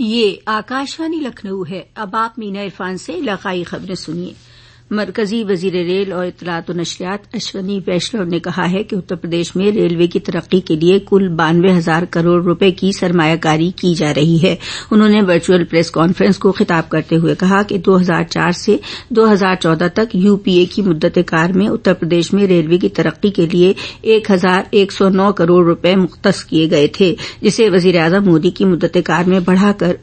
یہ آکاشوانی لکھنؤ ہے۔ اب آپ مینا عرفان سے علاقائی خبریں سنیے۔ مرکزی وزیر ریل اور اطلاعات و نشریات اشونی ویشنو نے کہا ہے کہ اتر پردیش میں ریلوے کی ترقی کے لیے کل 92,000 کروڑ روپے کی سرمایہ کاری کی جا رہی ہے۔ انہوں نے ورچوئل پریس کانفرنس کو خطاب کرتے ہوئے کہا کہ 2004 سے 2014 تک یو پی اے کی مدت کار میں اتر پردیش میں ریلوے کی ترقی کے لیے 1,109 کروڑ روپے مختص کیے گئے تھے، جسے وزیر اعظم مودی کی مدت کار میں بڑھا کر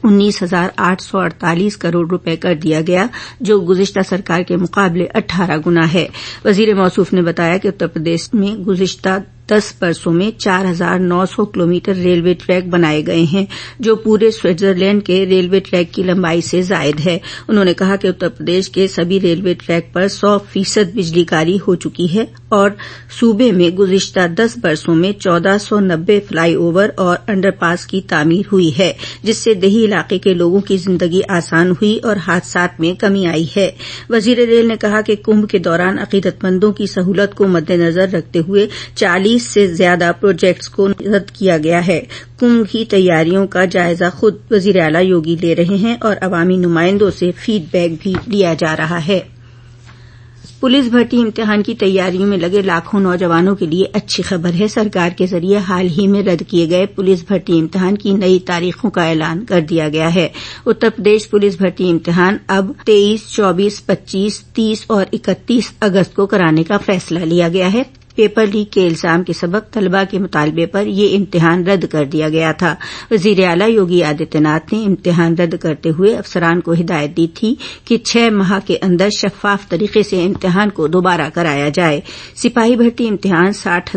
19,848 کروڑ روپے کر دیا گیا، جو گزشتہ سرکار کے مقابلے 18 گنا ہے۔ وزیر موصوف نے بتایا کہ اتر پردیش میں گزشتہ 10 برسوں میں 4,900 کلومیٹر ریلوے ٹریک بنائے گئے ہیں، جو پورے سوئٹزرلینڈ کے ریلوے ٹریک کی لمبائی سے زائد ہے۔ انہوں نے کہا کہ اتر پردیش کے سبھی ریلوے ٹریک پر 100% بجلی کاری ہو چکی ہے اور صوبے میں گزشتہ 10 برسوں میں 1490 فلائی اوور اور انڈر پاس کی تعمیر ہوئی ہے، جس سے دیہی علاقے کے لوگوں کی زندگی آسان ہوئی اور حادثات میں کمی آئی ہے۔ وزیر ریل نے کہا کہ کمبھ کے دوران عقیدت مندوں کی سہولت کو مد نظر رکھتے ہوئے 40 سے زیادہ پروجیکٹس کو رد کیا گیا ہے۔ کمبھ کی تیاریوں کا جائزہ خود وزیر اعلیٰ یوگی لے رہے ہیں اور عوامی نمائندوں سے فیڈ بیک بھی لیا جا رہا ہے۔ پولیس بھرتی امتحان کی تیاریوں میں لگے لاکھوں نوجوانوں کے لیے اچھی خبر ہے۔ سرکار کے ذریعے حال ہی میں رد کیے گئے پولیس بھرتی امتحان کی نئی تاریخوں کا اعلان کر دیا گیا ہے۔ اتر پردیش پولیس بھرتی امتحان اب 23، 24، 25، 30 اور 31 اگست کو کرانے کا فیصلہ لیا گیا ہے۔ پیپر لیک کے الزام کے سبب طلباء کے مطالبے پر یہ امتحان رد کر دیا گیا تھا۔ وزیر اعلیٰ یوگی آدتیہ ناتھ نے امتحان رد کرتے ہوئے افسران کو ہدایت دی تھی کہ 6 ماہ کے اندر شفاف طریقے سے امتحان کو دوبارہ کرایا جائے۔ سپاہی بھرتی امتحان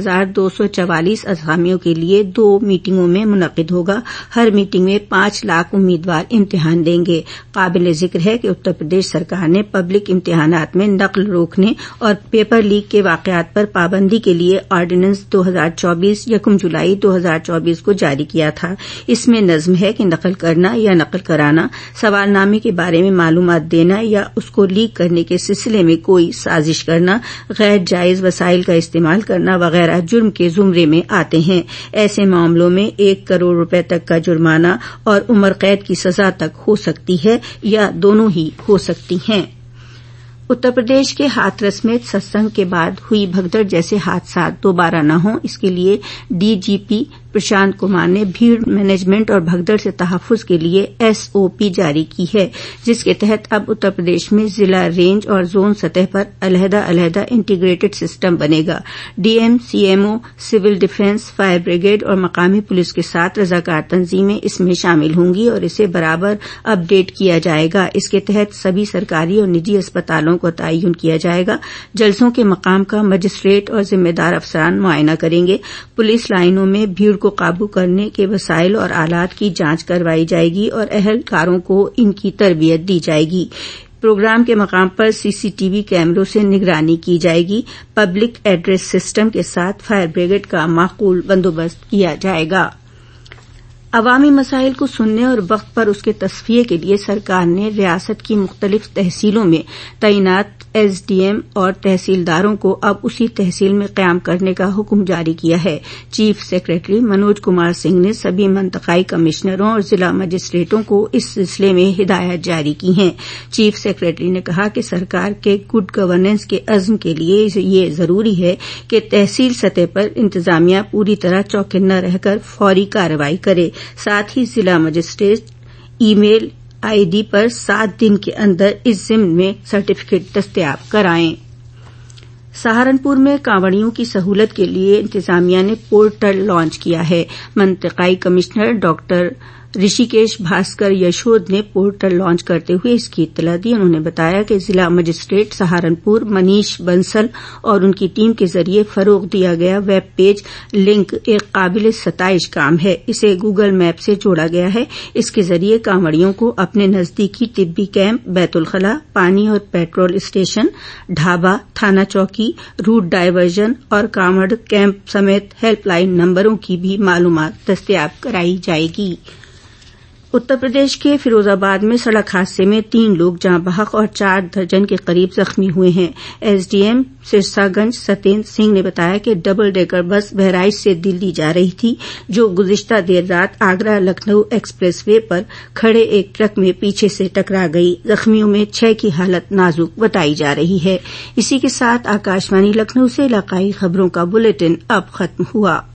60,244 اسامیوں کے لیے 2 میٹنگوں میں منعقد ہوگا۔ ہر میٹنگ میں 5 لاکھ امیدوار امتحان دیں گے۔ قابل ذکر ہے کہ اتر پردیش سرکار نے پبلک امتحانات میں نقل روکنے اور پیپر لیک کے واقعات پر پابندی کے لیے آرڈیننس 2024 1 جولائی 2024 کو جاری کیا تھا۔ اس میں نظم ہے کہ نقل کرنا یا نقل کرانا، سوال نامے کے بارے میں معلومات دینا یا اس کو لیک کرنے کے سلسلے میں کوئی سازش کرنا، غیر جائز وسائل کا استعمال کرنا وغیرہ جرم کے زمرے میں آتے ہیں۔ ایسے معاملوں میں 1 کروڑ روپے تک کا جرمانہ اور عمر قید کی سزا تک ہو سکتی ہے یا دونوں ہی ہو سکتی ہیں۔ اتر پردیش کے ہاتھرس میں ستسنگ کے بعد ہوئی بھگدڑ جیسے حادثات دوبارہ نہ ہوں، اس کے لیے D G P Prashant Kumar نے بھیڑ مینجمنٹ اور بھگدڑ سے تحفظ کے لیے SOP جاری کی ہے، جس کے تحت اب اتر پردیش میں ضلع، رینج اور زون سطح پر علیحدہ انٹیگریٹڈ سسٹم بنے گا۔ DM، CMO، civil defence, fire brigade اور مقامی پولیس کے ساتھ رضاکار تنظیمیں اس میں شامل ہوں گی اور اسے برابر اپ ڈیٹ کیا جائے گا۔ اس کے تحت سبھی سرکاری اور نجی اسپتالوں کو تعین کیا جائے گا۔ جلسوں کے مقام کا مجسٹریٹ اور ذمہ دار افسران معائنہ کریں گے۔ پولیس لائنوں میں بھیڑ کو قابو کرنے کے وسائل اور آلات کی جانچ کروائی جائے گی اور اہلکاروں کو ان کی تربیت دی جائے گی۔ پروگرام کے مقام پر CCTV کیمروں سے نگرانی کی جائے گی۔ پبلک ایڈریس سسٹم کے ساتھ فائر بریگیڈ کا معقول بندوبست کیا جائے گا۔ عوامی مسائل کو سننے اور وقت پر اس کے تصفیے کے لیے سرکار نے ریاست کی مختلف تحصیلوں میں تعینات SDM اور تحصیلداروں کو اب اسی تحصیل میں قیام کرنے کا حکم جاری کیا ہے۔ چیف سیکریٹری منوج کمار سنگھ نے سبھی منطقائی کمشنروں اور ضلع مجسٹریٹوں کو اس سلسلے میں ہدایات جاری کی ہیں۔ چیف سیکریٹری نے کہا کہ سرکار کے گڈ گورننس کے عزم کے لیے یہ ضروری ہے کہ تحصیل سطح پر انتظامیہ پوری طرح چوکنا رہ کر فوری کارروائی کرے۔ ساتھ ہی ضلع مجسٹریٹ ای میل ID پر 7 دن کے اندر اس ضمن میں سرٹیفکیٹ دستیاب کرائیں۔ سہارنپور میں کانوڑیوں کی سہولت کے لیے انتظامیہ نے پورٹل لانچ کیا ہے۔ منطقائی کمشنر ڈاکٹر رشیکیش بھاسکر یشود نے پورٹل لانچ کرتے ہوئے اس کی اطلاع دی۔ انہوں نے بتایا کہ ضلع مجسٹریٹ سہارنپور منیش بنسل اور ان کی ٹیم کے ذریعے فروغ دیا گیا ویب پیج لنک ایک قابل ستائش کام ہے۔ اسے گوگل میپ سے جوڑا گیا ہے۔ اس کے ذریعے کانوڑیوں کو اپنے نزدیکی طبی کیمپ، بیت الخلاء، پانی اور پیٹرول اسٹیشن، ڈھابہ، تھانہ چوکی، روٹ ڈائیورژن اور کانوڑ کیمپ سمیت ہیلپ لائن نمبروں کی بھی معلومات دستیاب کرائی جائے گی۔ اتر پردیش کے فیروز آباد میں سڑک حادثے میں 3 لوگ جاں بحق اور 4 درجن کے قریب زخمی ہوئے ہیں۔ S D M Sirsaganj Satyendra Singh نے بتایا کہ ڈبل ڈیکر بس بہرائچ سے دلی جا رہی تھی جو گزشتہ دیر رات آگرہ لکھنؤ ایکسپریس وے پر کھڑے ایک ٹرک میں پیچھے سے ٹکرا گئی۔ زخمیوں میں 6 کی حالت نازک بتائی جا رہی ہے۔ اسی کے ساتھ آکاشوانی لکھنؤ سے علاقائی خبروں کا بلیٹن اب ختم ہوا۔